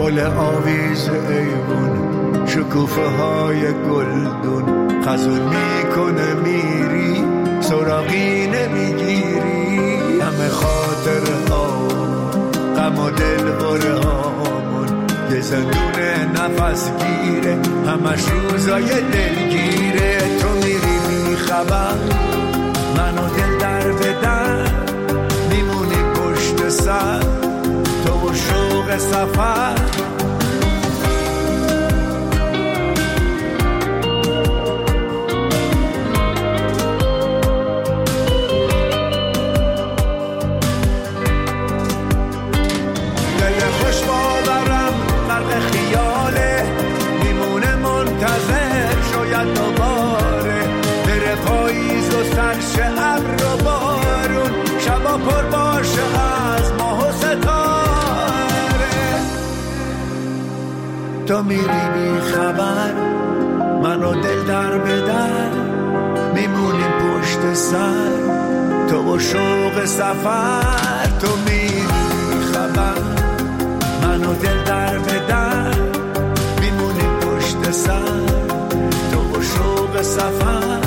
گل آویز ایوون شکوفه های گلدون خزون میکنه میری سراغی نمیگیری همه خاطر ها غم و دل بره هامون یه زندون نفس گیره همش روزای دلگیره تو میری میخبر منو دل در بدن میمونی پشت سر تو و شوق سفر سرش ابر و بارون شبا پر باشه از ماه و ستاره تو میری بی خبر منو دل در بدر میمونیم پشت سر تو و شوق سفر تو میری بی خبر منو دل در بدر میمونیم پشت سر تو و شوق سفر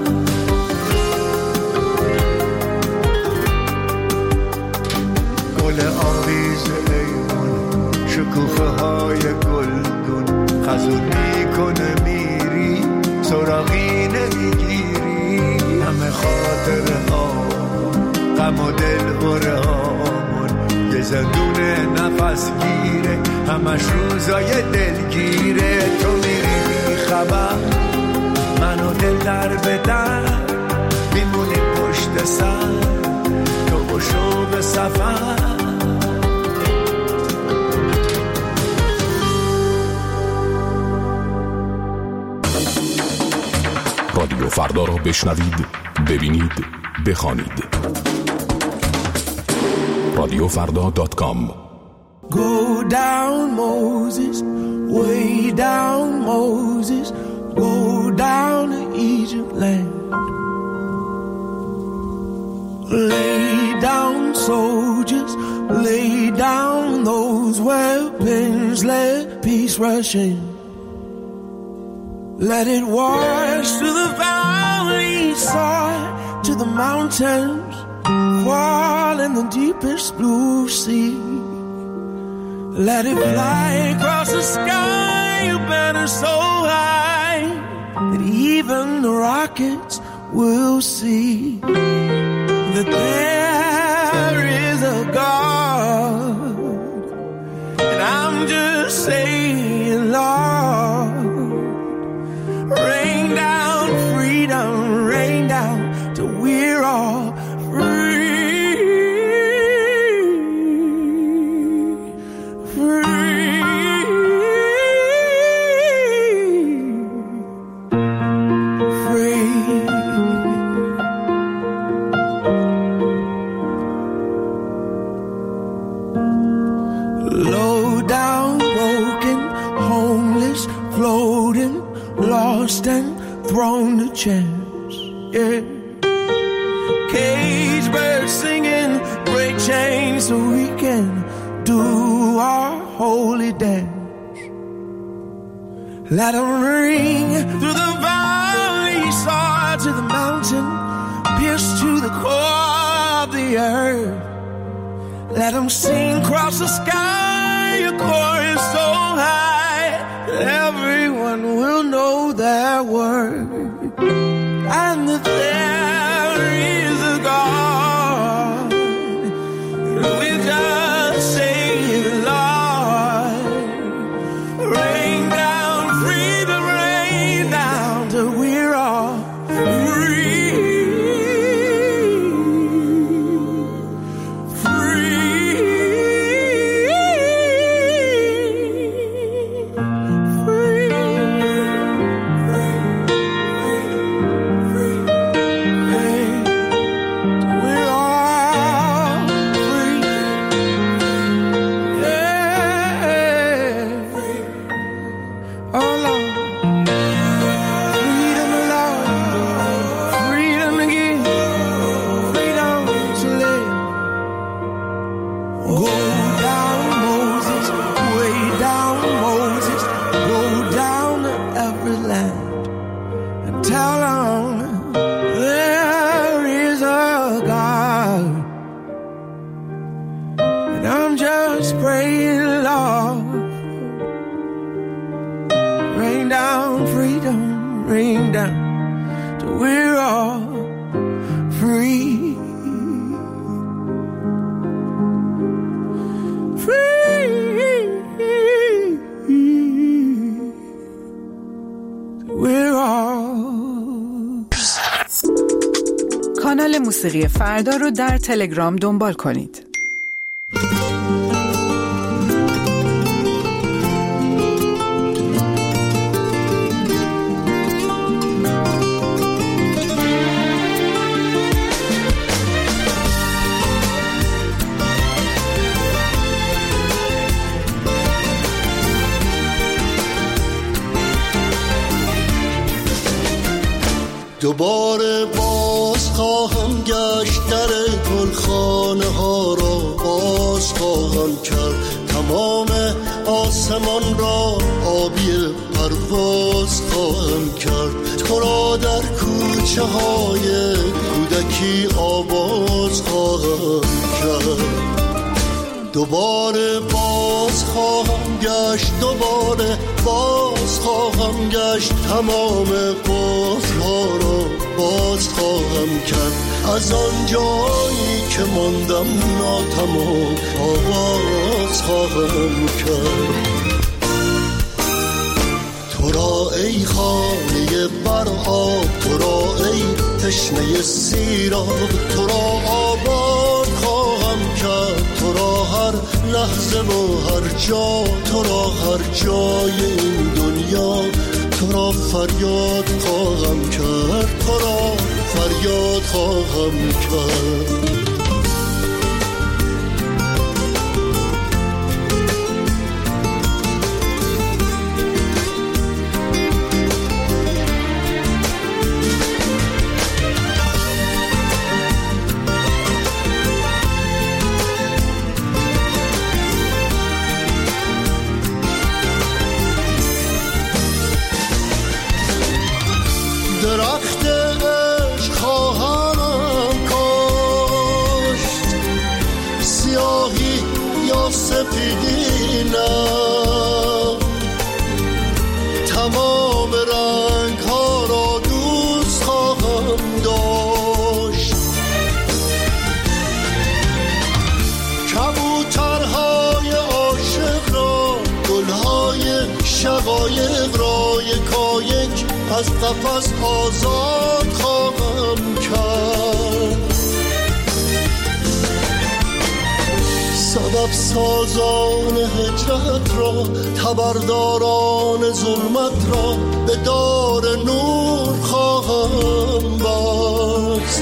گل آویز ایوون شکوفه های گلدون خزون میکنه میری سراغی نمیگیری همه خاطره ها غم و دل بره هامون یه زندون نفس گیره همش روزای دلگیره تو میری بی خبر منو دل در بدر میمونی پشت سر تو و شوق سفر رادیو فردا را بشنوید، ببینید، بخوانید. radiofrda.com. Go down Moses, way down Moses, go down to Egypt land. Lay down soldiers, lay down those weapons, let peace rush in. Let it wash to the valley side, to the mountains, fall in the deepest blue sea. Let it fly across the sky, a banner so high that even the rockets will see that there is a God. And I'm just saying, Lord, rain down freedom, rain down till we're all free. And thrown to chance, yeah. Cage birds singing, break chains so we can do our holy dance. Let them ring through the valley, soar to the mountain, pierce to the core of the earth. Let them sing across the sky, a chorus so high that everyone will know their word, and that there is a God. We just say, Lord, rain down freedom, rain down till we're all free. Free. rain down till we're all free. کانال موسیقی فردا رو در تلگرام دنبال کنید. دوباره باز خواهم گشت در گلخانه ها را باز خواهم کرد، تمام آسمان را آبی پرواز خواهم کرد، تو را در کوچه های کودکی آواز خواهم کرد. دوباره باز خواهم گشت، دوباره باز خواهم گشت، تمام قفل‌ها را باز خواهم کرد، از آن جایی که ماندم ناتمام آغاز خواهم کرد. تو را ای خانه بر آب، تو را ای تشنه سیراب، تو را آباد خواهم کرد، تو را هر لحظه و هر جا، تو را هر جای این دنیا، تو را فریاد خواهم کرد، تو را فریاد خواهم کرد. درخت عشق خواهم کاشت، سیاهی یا سپیدی نه، تمام رنگ ها را دوست خواهم داشت. کبوترهای عاشق را، گلهای شقایق را یکایک از قفس آزاد خواهم کرد. سبب سازان هجرت را، خبرداران ظلمت را به دار نور خواهم بست.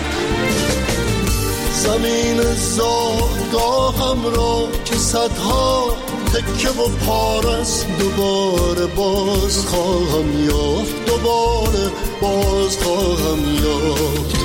زمین زادگاهم را که صدها تکه و پارس دوباره باز خواهم یافت، دوباره باز خواهم یافت.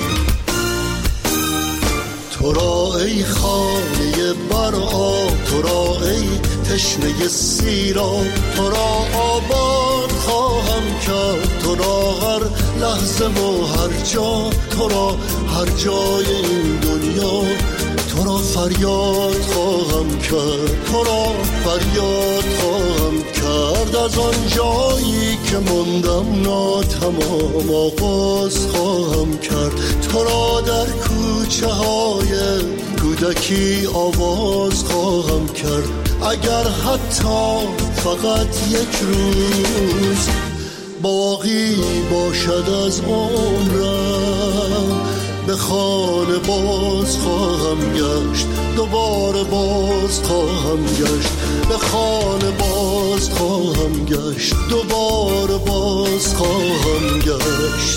تو را ای خانه بر آب، تو را ای تشنه سیراب، تو را آباد خواهم کرد، تو را هر لحظه و هر جا، تو را هر جای این دنیا، تو را فریاد خواهم کرد، تو را فریاد خواهم کرد، از آن جایی که ماندم ناتمام آغاز خواهم کرد، تو را در کوچه های کودکی آواز خواهم کرد. اگر حتی فقط یک روز باقی باشد از عمرم، به خانه باز خواهم گشت، دوباره باز خواهم گشت، به خانه باز خواهم گشت، دوباره باز خواهم گشت.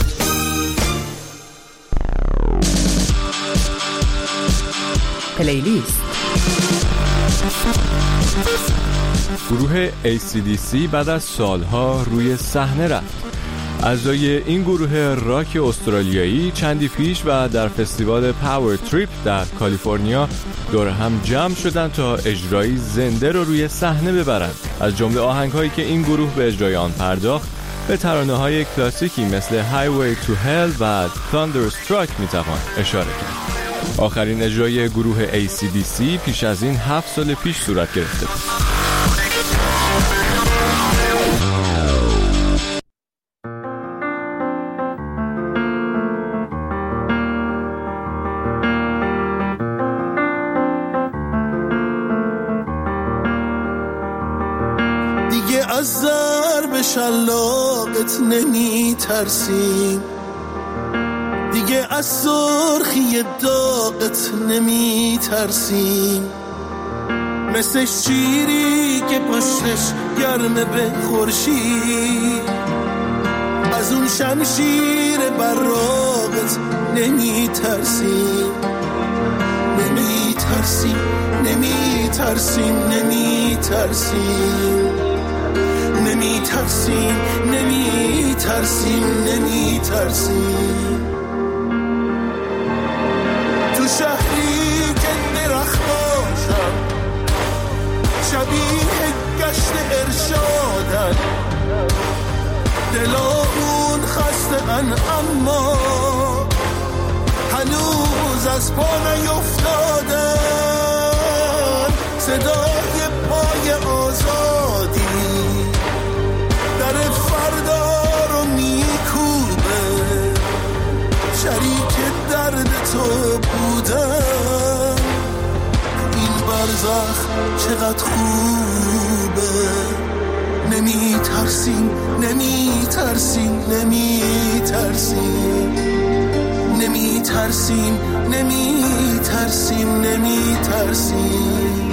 پلیلیست. گروه AC/DC بعد از سالها روی صحنه رفت. اعضای این گروه راک استرالیایی چندی پیش و در فستیوال پاور تریپ در کالیفرنیا دور هم جمع شدند تا اجرایی زنده رو روی صحنه ببرند. از جمله آهنگ‌هایی که این گروه به اجرای آن پرداخت به ترانه‌های کلاسیکی مثل Highway to Hell و Thunderstruck میتوان اشاره کرد. آخرین اجرای گروه AC/DC پیش از این 7 سال پیش صورت گرفته بود. دیگه از ضرب شلاقت نمی ترسیم، دیگه از سرخی داغت نمی ترسیم. مثل شیری که پشتش گرمه به خورشید، از اون شمشیر براقت نمی ترسیم. نمی ترسیم، نمی ترسیم، نمی ترسیم، نمی ترسیم، نمی ترسیم، نمی ترسیم. تو شهری که درختاشم شبیه گشت ارشادن، دلامون خسته‌ان اما هنوز از پا نیفتادن. صدای پای آزادی در فردا رو میکوبه، شریک درد تو بودن این برزخ چقدر خوبه. نمی ترسیم، نمی ترسیم، نمی ترسیم، نمی ترسیم، نمی ترسیم، نمی ترسیم.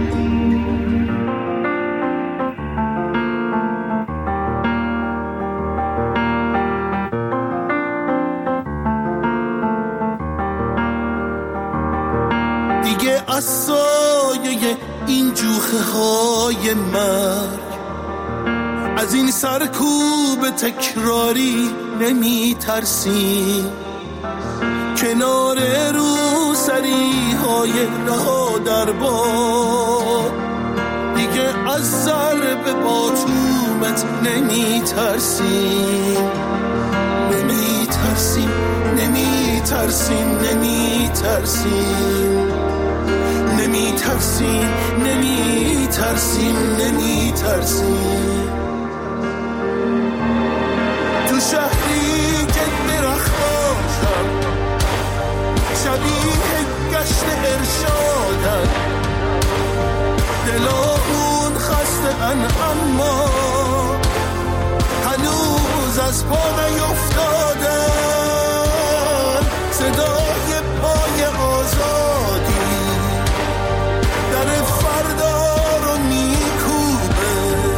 دیگه از سایه این جوخه های مرگ، از این سرکوب تکراری نمی ترسیم. کنار روسری های رها در باد دیگه از ضرب باتومت نمی ترسیم. نمی ترسیم، نمی ترسیم، نمی ترسیم، نمی ترسیم، نمی ترسیم، نمی ترسیم. تو شهری که درختاشم شبیه گشت ارشادن، دلامون خسته‌ان اما هنوز از پا نیفتادن. صدای پای آزادی در فردا رو میکوبه،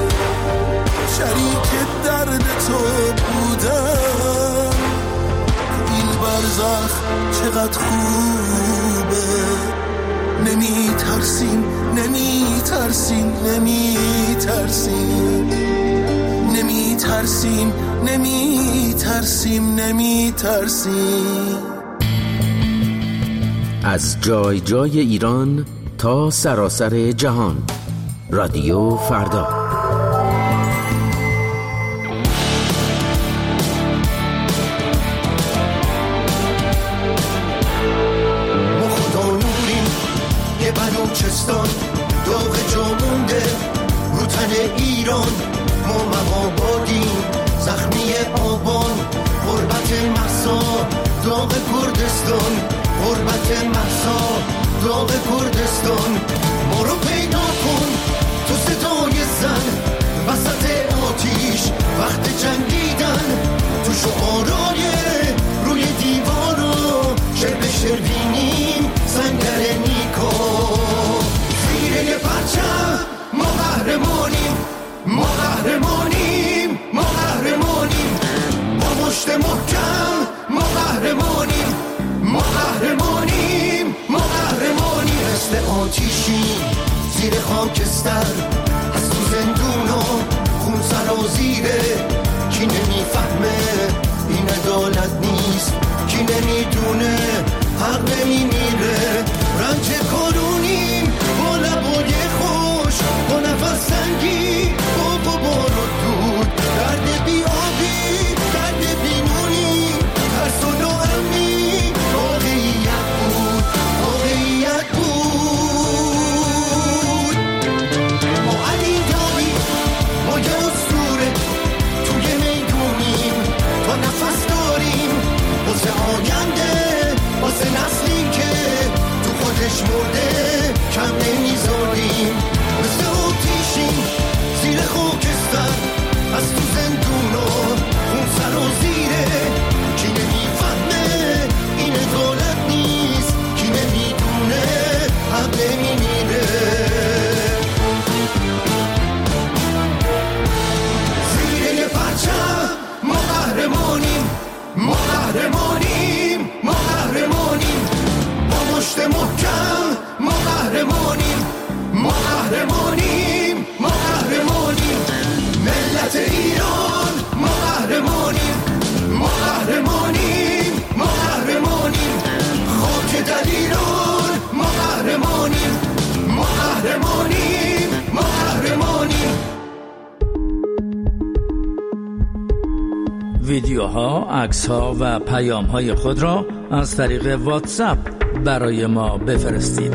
شریک درد تو بودن این برزخ چقدر خوبه. نمی ترسیم، نمی ترسیم، نمی ترسیم، نمی ترسیم، نمی ترسیم، نمی ترسیم. از جای جای ایران تا سراسر جهان، رادیو فردا. ما خدا نوریم یه بلوچستان، داغ جا مونده رو تن ایران. ما مهابادیم زخمی آبان، غربت مهسا داغ کردستان، غربت مهسا داغ کردستان. ما رو پیدا کن تو صدای زن وسط آتیش وقت جنگیدن، تو شعارای روی دیوارو شرب شروینیم سنگر نیکا. زیر یه پرچم ما قهرمانیم، ما قهرمانیم، ما قهرمانیم. با مشت محکم ما قهرمانیم، ما قهرمانیم، ما قهرمانیم. مثل آتیشیم زیر خاکستر، از تو زندونا خون سرازیره. کی نمیفهمه این عدالت نیست، کی نمیدونه حق نمیمیره. رنج کارونیم با لبای خوش، با نفس سنگی، با غبار و دود. درد بی آبی، درد بی نونی، ترس و ناامنی. واقعیت بود، واقعیت بود. ویدیوها، عکس‌ها و پیام‌های خود را از طریق واتساپ برای ما بفرستید.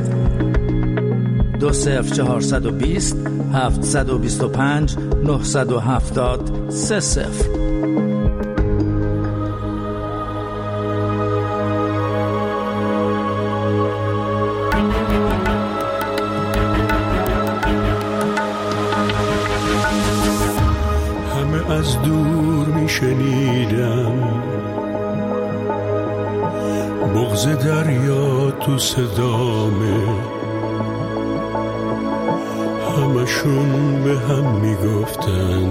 20420 725 970 30. از دور می شنیدم بغض دریا تو صدامه، همشون به هم می گفتن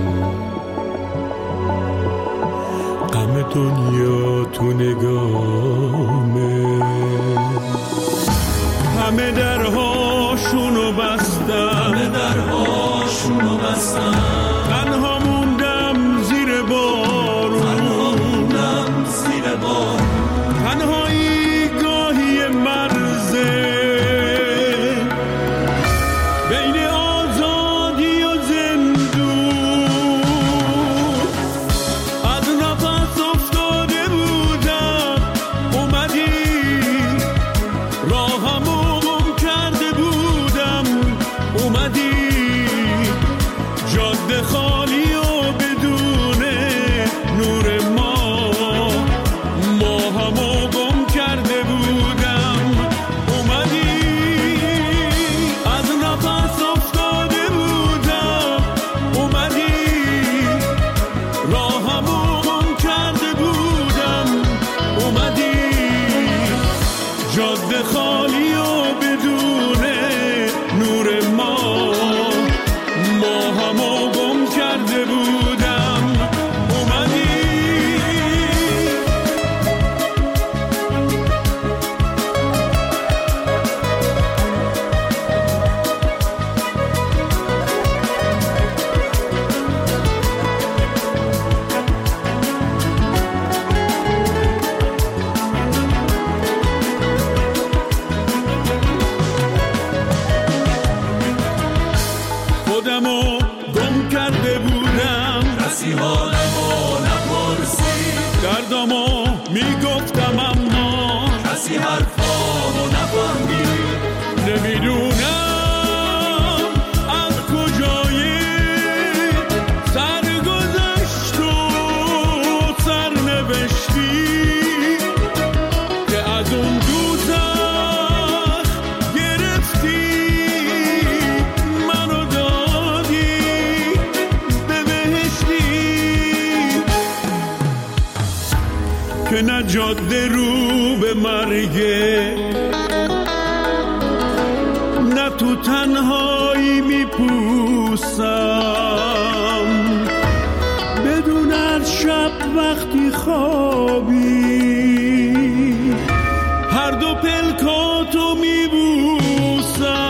غم دنیا تو نگامه. همه درهاشونو بستن، تنها موندم زیر بارون، تنهایی گاهی مرزه بین آزادی و زندون. از نفس افتاده بودم اومدی، راهمو گم کرده بودم اومدی، جاده خالی و بدون نور ماهمو گم کرده بودم اومدی. از نفس افتاده بودم اومدی، راهمو گم کرده بودم اومدی، جاده خالی و بدون نور ماهمو گم کرده بودم اومدی. خودمو گم کرده بودم، کسی حالمو نپرسید، دردمو میگفتم اما کسی حرفامو نفهمید. نمیدونم از کجای سرگذشت و سرنوشتی که از اون دوزخ گرفتی منو دادی به بهشتی، که نه جاده رو به مرگه نه تو تنهایی میپوسم، بدون از شب وقتی خوابی هر دو پلکاتو میبوسم.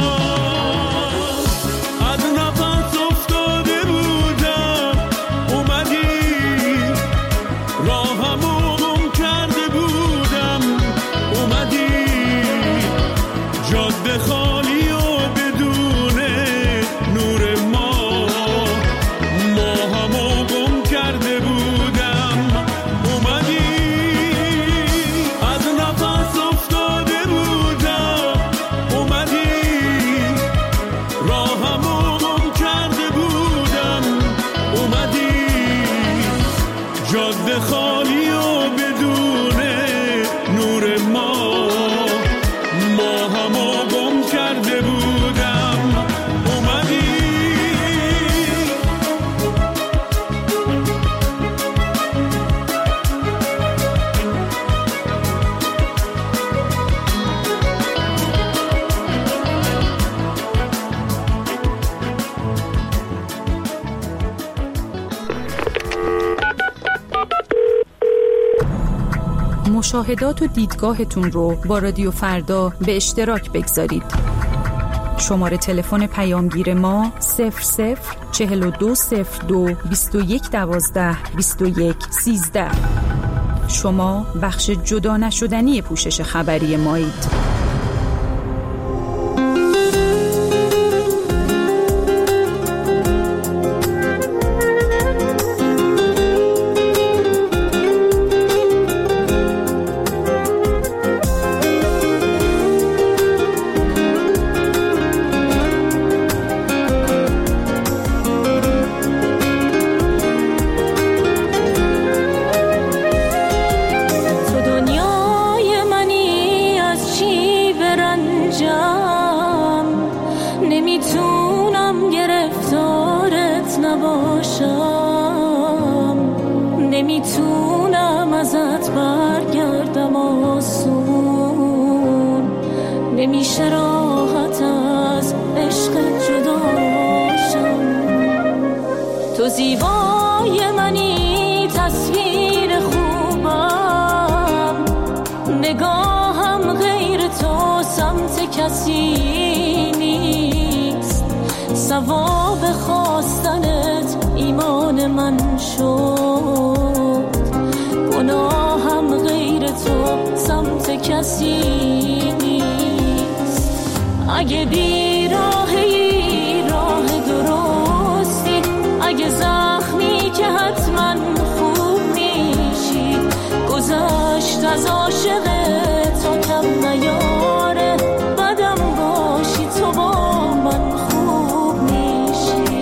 از نفس افتاده بودم اومدی، راهمو گم کرده بودم اومدی، جاده خالی و بدون نور ماهمو گم کرده بودم اومدی. از نفس افتاده بودم اومدی، راهمو گم کرده بودم اومدی، جاده خالی و بدون نور ماهمو گم کرده بودم اومدی. مشاهدات و دیدگاهتون رو با رادیو فردا به اشتراک بگذارید. شماره تلفن پیامگیر ما 004202 2112 2113. شما بخش جدا نشدنی پوشش خبری مایید. نباشم نمیتونم ازت برگردم آسون نمیشه راحت از عشق جداشم تو زیبای منی تصویر خوبم نگاهم غیر تو سمت کسی نیست ثواب خواستنت ایمان من شد گناهم غیر تو سمت کسی نیست اگه بی راهی راه درستی اگه زخمی که حتما خوب میشی گذشت از عاشقت تا کم نیاره بدم باشی تو با من خوب میشی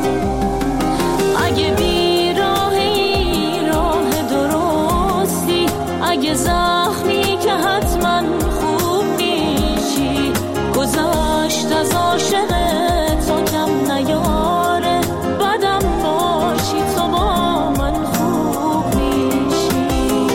اگه بی راهی راه درستی اگه زخمی که حتما خوب میشی گذشت از عاشقت تا کم نیاره بدم باشی تو با من خوب میشی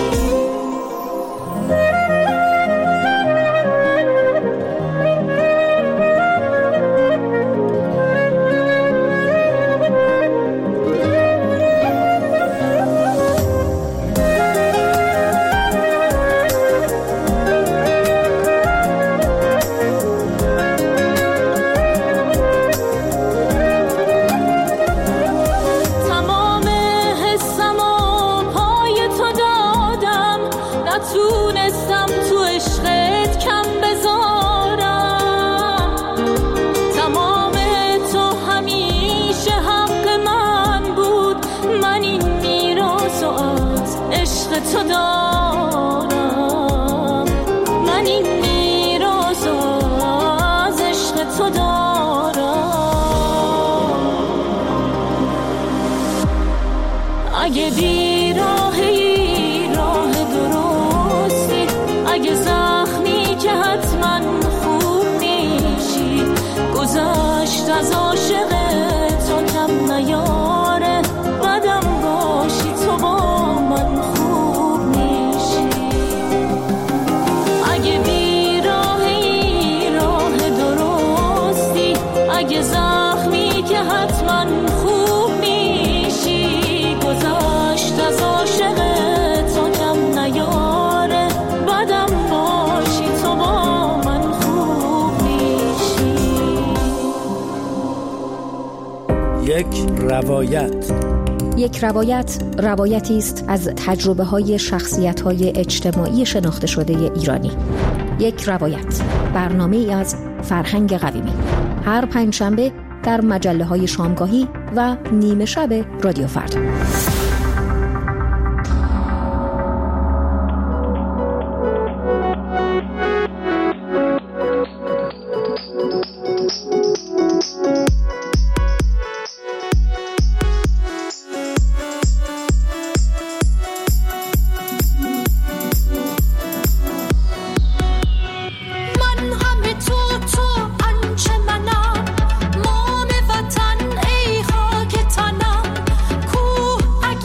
نتونستم تو عشقت کم بذارم تمام تو همیشه حق من بود من این میراث از عشق تو دارم من این میراث از عشق تو دارم اگه بی راهی راه درستی اگه زخمی که حتما خوب میشی گذشت از عاشقت تا کم نیاره بدم باشی تو با من خوب میشی اگه بی راهی راه درستی اگه زخمی که حتما خوب میشی گذشت از عاشقت تا کم نیاره بدم باشی تو با من خوب میشی یک روایت روایتی است از تجربه‌های شخصیت‌های اجتماعی شناخته شده ایرانی. یک روایت برنامه‌ای از فرهنگ قویمی هر پنجشنبه در مجله‌های شامگاهی و نیمه شب رادیو فردا. مام وطن ای خاک تنم کوه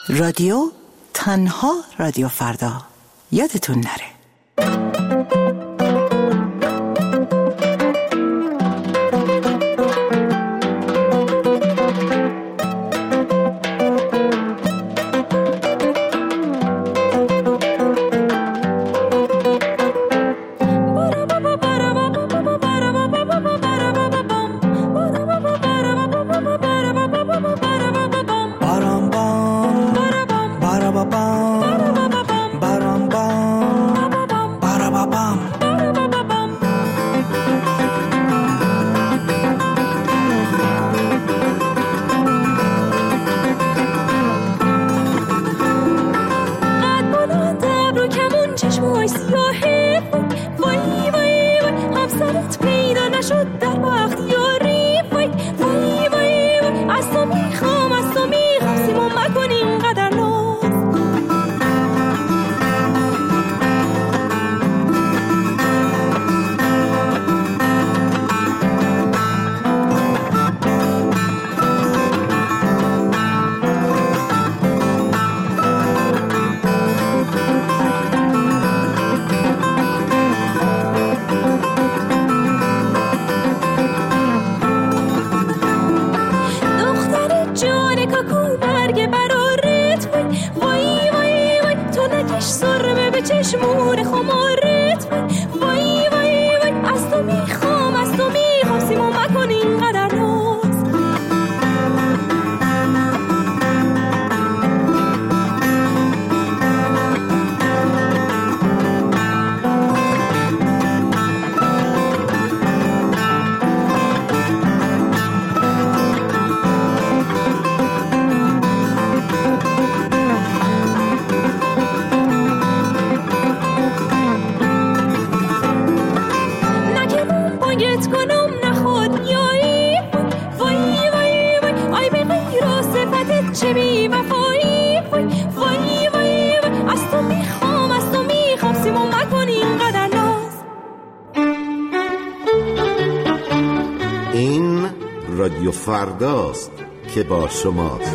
رادیو تنها رادیو فردا، یادتون نره. چشمون خمارت وای وای وای از تو میخوام سیمون مکن اینقدر ناز. چه بی وفایی وای وای از تو میخوام سیمون مکن اینقدر ناز. این رادیو فرداست که با شماست.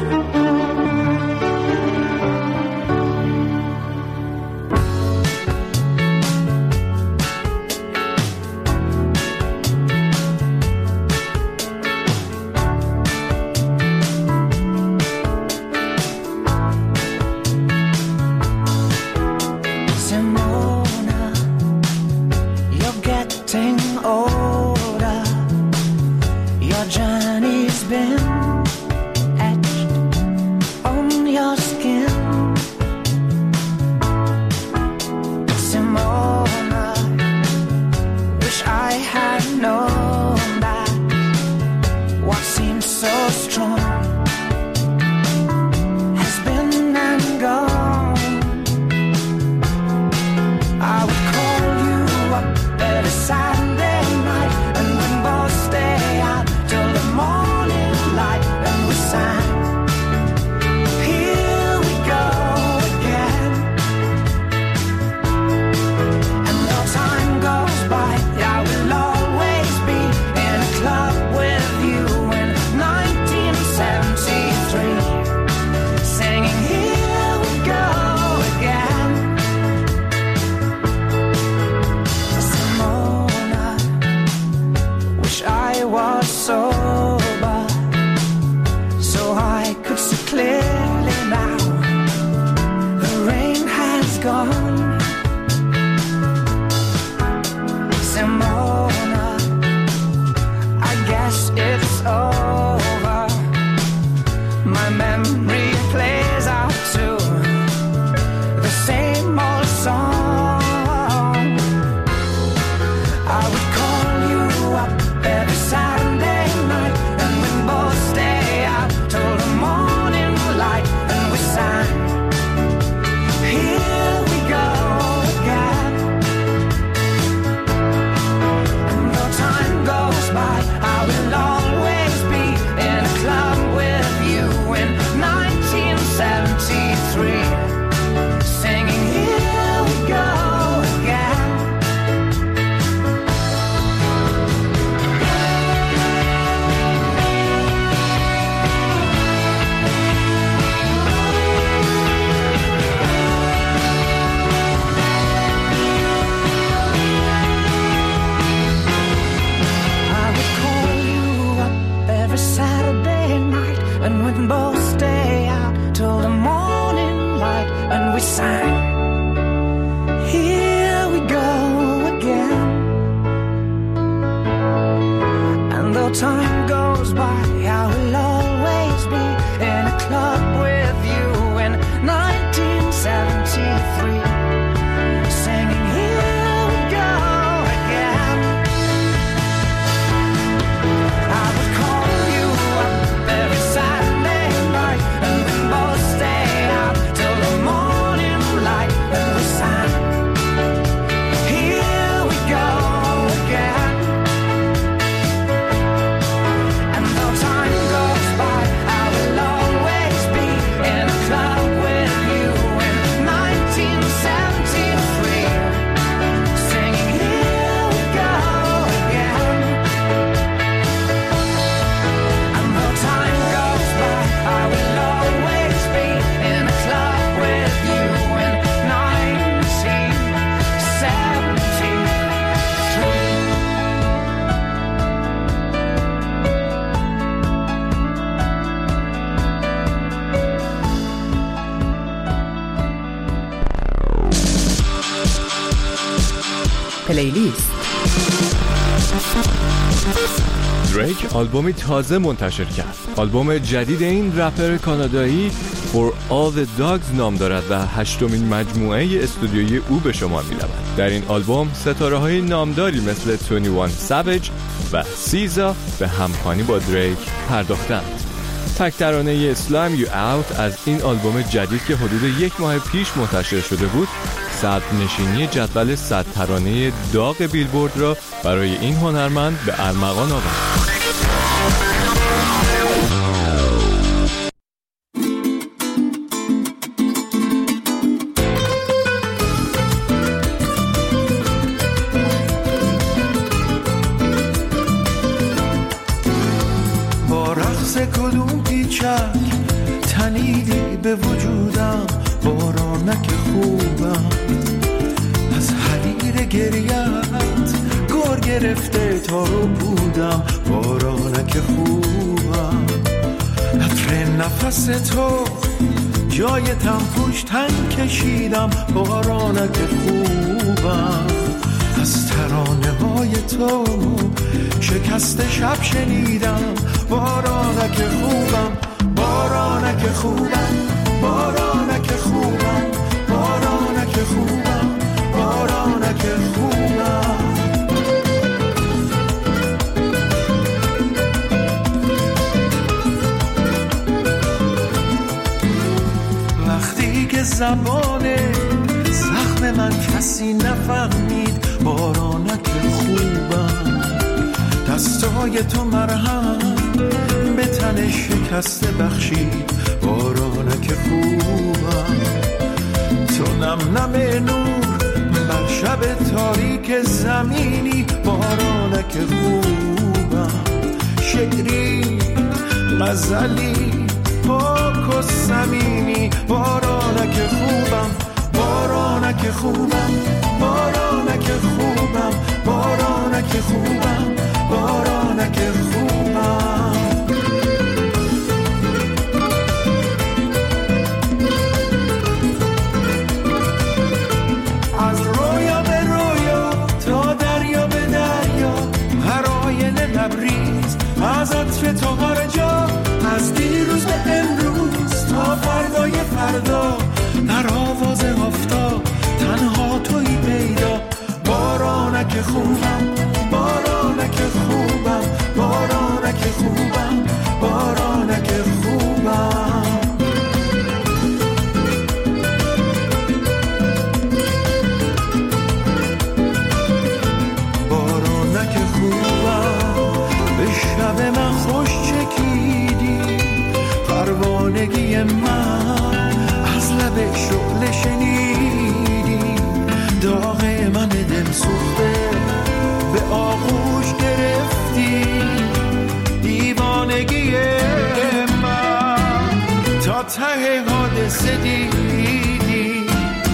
پلیلیست. دریک آلبومی تازه منتشر کرد. آلبوم جدید این رپر کانادایی For All the Dogs نام دارد و 8مین مجموعه استودیویی او به شمار می رود. در این آلبوم ستاره‌های نامداری مثل 21 ساویج و سیزا به همخوانی با دریک پرداختند. تک ترانه Slam You Out از این آلبوم جدید که حدود 1 ماه پیش منتشر شده بود، صدر نشینی جدول 100 ترانه داغ بیلبورد را برای این هنرمند به ارمغان آورد. با رقص کدوم پیچک تنیدی به وجودم، بارانک خوبم از حریر گریت گور گرفته تا رو بودم، بارانک خوبم عطر نفس تو جای تنفوش تن کشیدم، بارانک خوبم از ترانه های تو شکست شب شنیدم، بارانک خوبم، بارانک خوبم، بارانک خوبم، بارانک خوبم، بارانک خوبم. وقتی که زبان زخم من کسی نفهمید، بارانک خوبم دستای تو مرهم به تن شکسته بخشید، بارانک خوبم تو نم نم نور بر شب تاریک زمینی، بارانک خوبم شعری غزلی پاک و صمیمی، بارانک خوبم، بارانک خوبم، بارانک خوبم، بارانک خوبم، بارانک خوبم. از رویا به رویا تا دریا به دریا، هر آینه لبریز از عطر تو هر جا، از دیروز به امروز تا فردای فردا، در آواز آفتاب تنها تویی پیدا، بارانک خوبم، بارانک خوبم، بارانک خوبم، بارانک خوبم. بارانک خوبم به شب من خوش چکیدی، پروانگی من از لب شعله شنیدی، داغ من دل سوخته به آغوش گرفتی، دیوانگی من تا ته حادثه دیدی،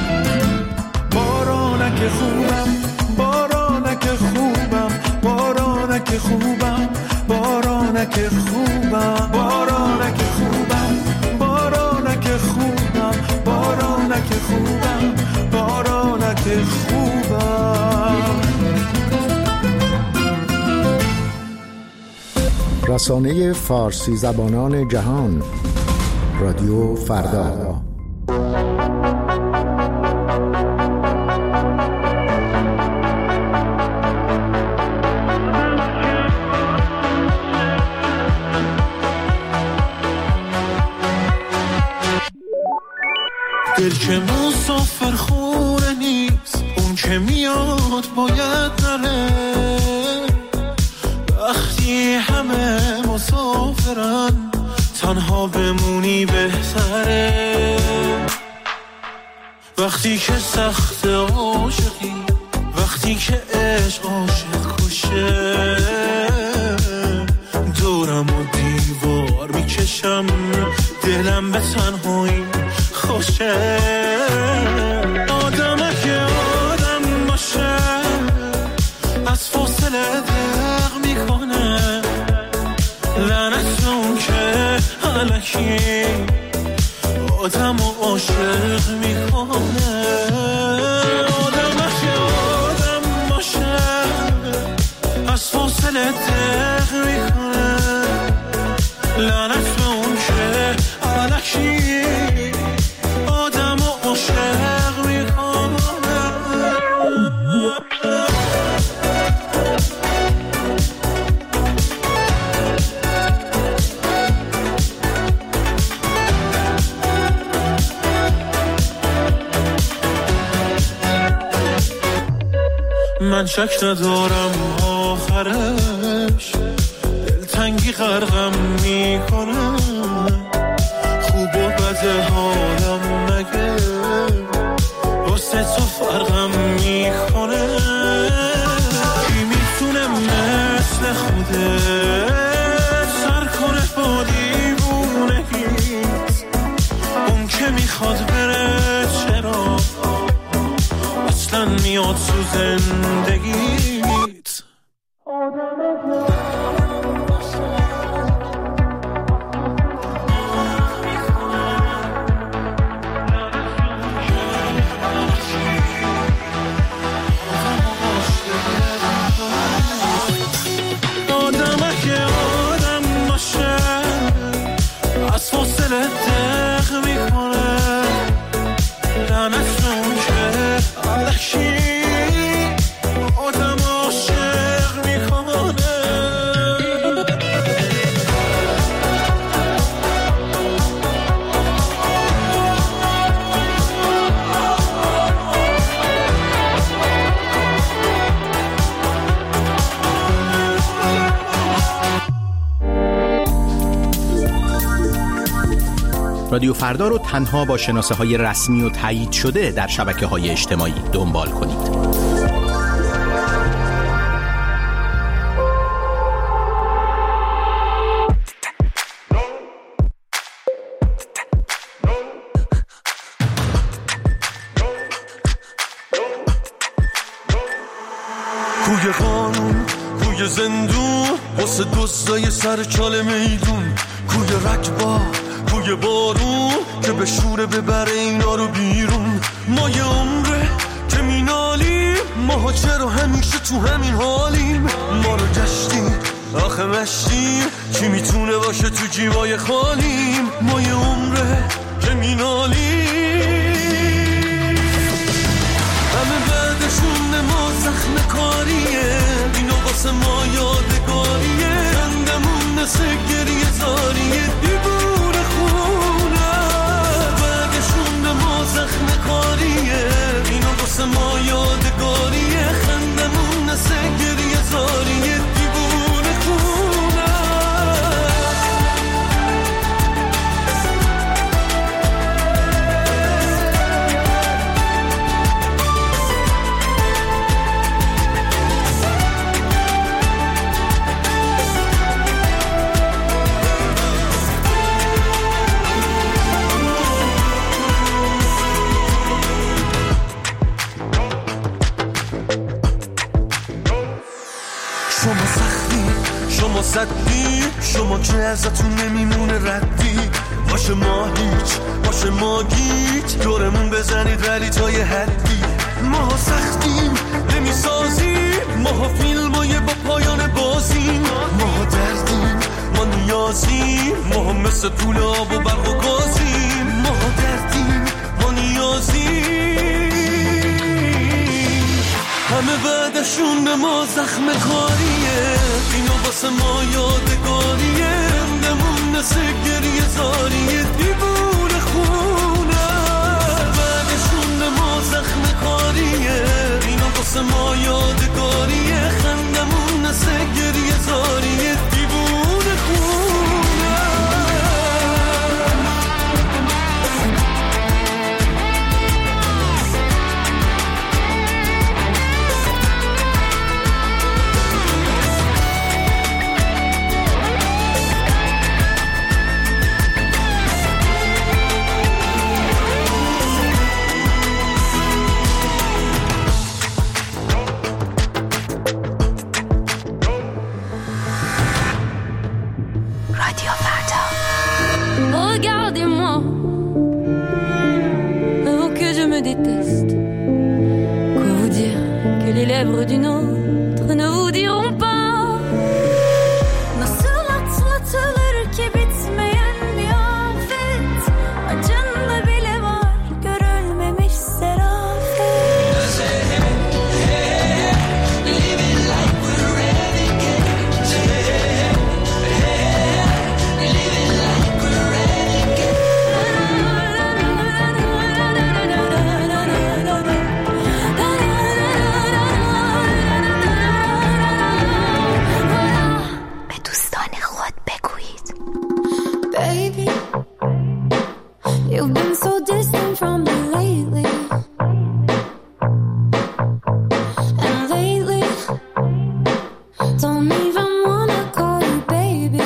بارانک خوبم، بارانک خوبم، بارانک خوبم، بارانک خوبم، بارانک خوبم، بارانک خوبم، بارانک خوبم، بارانک خوبم. رسانه فارسی زبانان جهان، رادیو فردا. دل که مسافر خونه نیست، اون که میاد باید نره، وقتی همه مسافرن تنها بمونی بهتره، وقتی که سخت عاشقی، وقتی که عشق عاشق کشه، دورم و دیوار میکشم، دلم به تنهایی خوشه، آدمه که آدم باشه از فاصله دق میکنه، لعنت اون که الکی آدم و عاشق میکنه، آدمه که آدم باشه من شک ندارم آخرش دلتنگی غرقم میکنه، خوب و بد حالم مگه واسه تو فرقم میکنه. کی میتونه مثل خودت سر کنه با دیوونگیت؟ اون که میخواد بره چرا اصلا میاد تو زندگیت؟ رادیو فردا رو تنها با شناسه‌های رسمی و تایید شده در شبکه‌های اجتماعی دنبال کنید. کوی قانون، کوی زندون، واسه دزدای سر چال میدون، کوی رکبا، کوی بارون که به شوره ببره اینا رو بیرون. ما یه عمره که مینالیم، ماها چرا همیشه تو همین حالیم؟ ما رو گشتیم آخه مشتیم، کی میتونه باشه تو جیبای خالیم؟ ما یه عمره که مینالیم، همه بعدشون ما زخم کاریه، اینا واسه ما یادگاریه، خندمون نسه گریه زاریه، دیوونه خونه بعدشون ما زخم کاریه، اینا واسه ما یادگاریه، خندمون نسه گریه زاریه، دیوونه خونه. شما سختی، شما صدی، شما که ازتون نمیمونه ردی، باشه ما هیچ، باشه ما گیج، دورمون بزنید ولی تا یه حدی. ما سختیم نمیسازیم، ما فیلمای با پایان بازیم، ما دردیم، ما نیازیم، ما مثل پول آب و برق و گازیم، ما دردیم، ما نیازیم، همه بعدشون ما زخم کاریه، اینا واسه ما یادگاریه، رندمون نسه گریه زاریه، دیوونه خونه بعدشون ما زخم کاریه، اینا واسه ما یادگاریه، خندمون نسه گریه زاریه، دیوونه خونه. Regardez-moi, oh que je me déteste. Quoi vous dire que les lèvres d'une autre ne vous diront pas? Nasıl atlatılır ki bitmeyen bir afet, acında bile var görülmemiş serafet. Living like we're renegades. Living like we're renegades. been so distant from me lately. And lately, don't even wanna call you baby.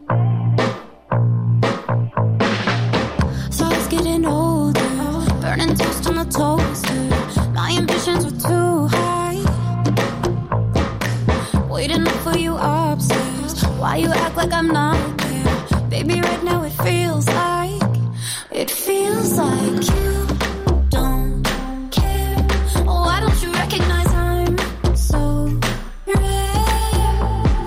So I was getting older, burning toast on the toaster. My ambitions were too high. Waiting up for you upstairs. Why you act like I'm not there? Baby, right now it feels like you don't care. Why don't you recognize I'm so rare?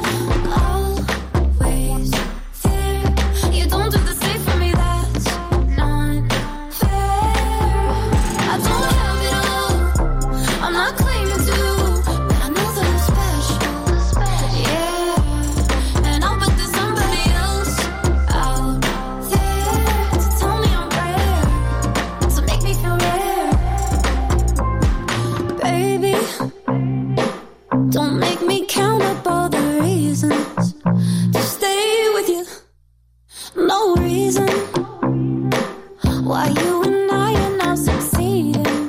Always there. You don't do the same for me, that's not fair. I don't have it all, I'm not claiming to, but I know that I'm special. Yeah, and I'll bet there's somebody else out there to tell me I'm rare, to make me feel rare. Baby, don't make me count up all the reasons to stay with you. No reason why you and I are now succeeding.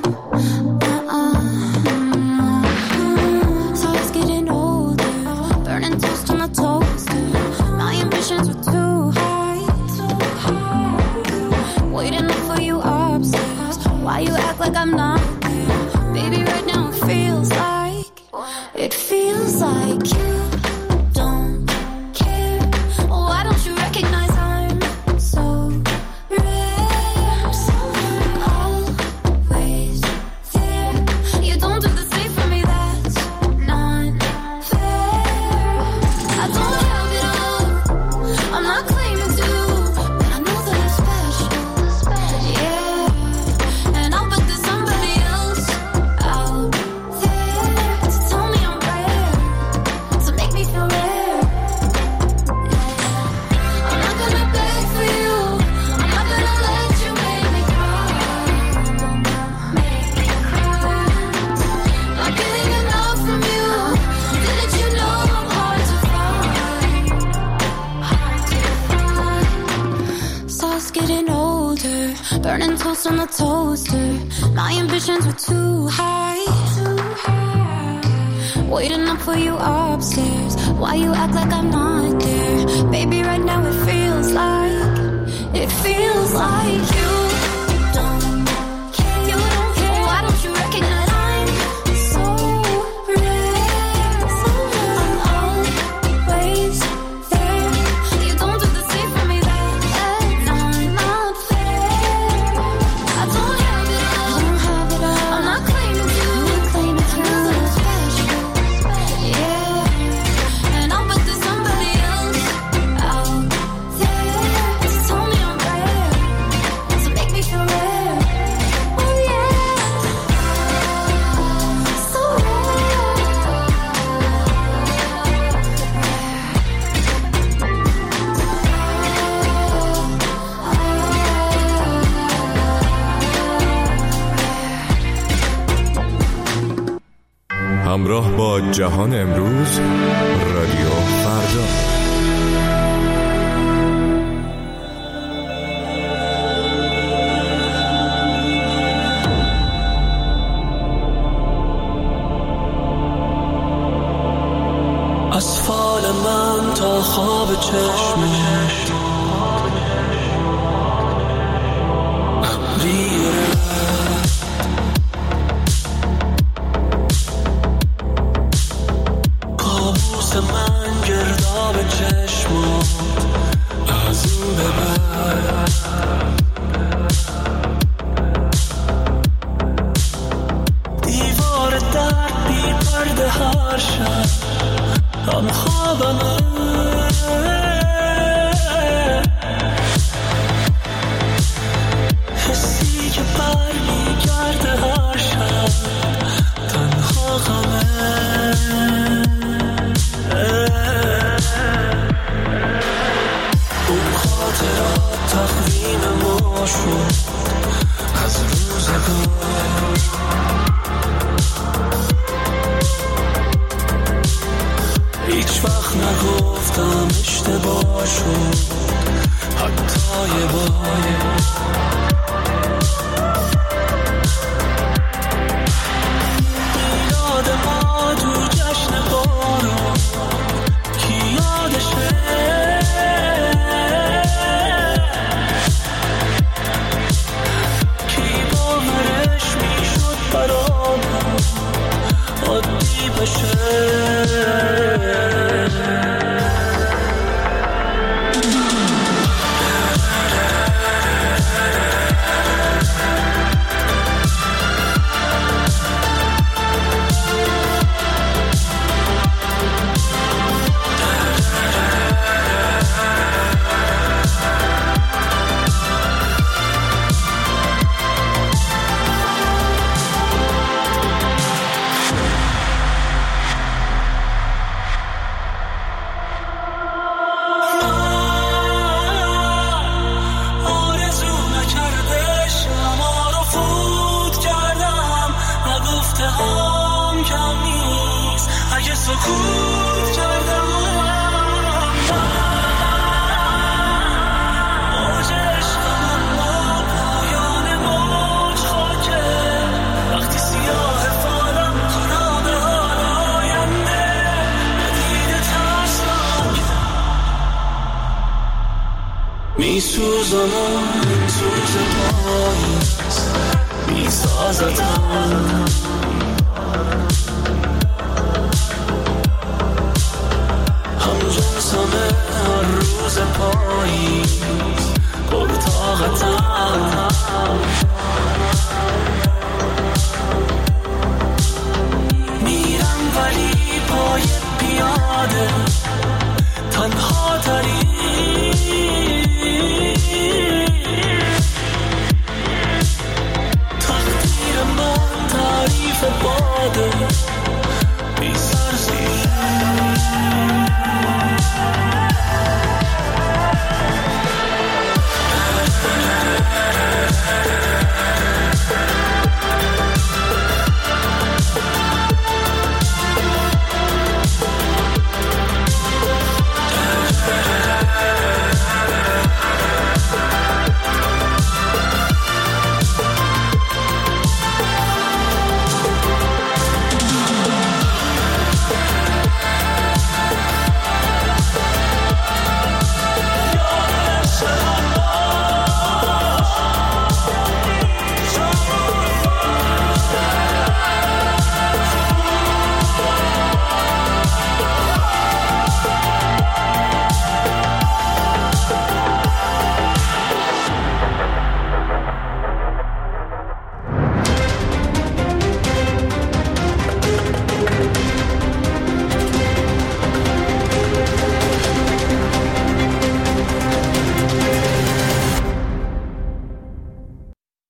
So I was getting older, burning toast on the toaster. My ambitions were too high. Waiting up for you upstairs. Why you act like I'm not there? Baby, right now it feels like you don't care. Why don't you recognize I'm so rare? Always there. You don't do the same for me, that's not fair. I don't have it all, I'm not claiming to, but I know that I'm special. Yeah, and I'll bet there's somebody else out there to tell me I'm rare, to make me feel rare. I'm not gonna beg for you, I'm not gonna let you make me cry. Not getting enough from you, didn't you know I'm hard to find? So I was getting older, burning toast on the toaster. My ambitions were too high. Waiting up for you upstairs. Why you act like I'm not there? Baby, right now it feels like you don't care. You don't care. Why don't you recognize I'm so rare? I'm always there. You don't do the same for me, that's not fair. I don't have it all, I'm not claiming you, I know that I'm special. Yeah, and I'll bet there's somebody else out there to tell me I'm rare, to make me feel rare. Oh yeah, so همراه با جهان امروز، رادیو فردا. از فال من تا خواب چشمت کابوس من گرداب چشمات از این به بعد دیوار درد بی پرده هر شب هم خوابمه تو زمان پاییز میسازد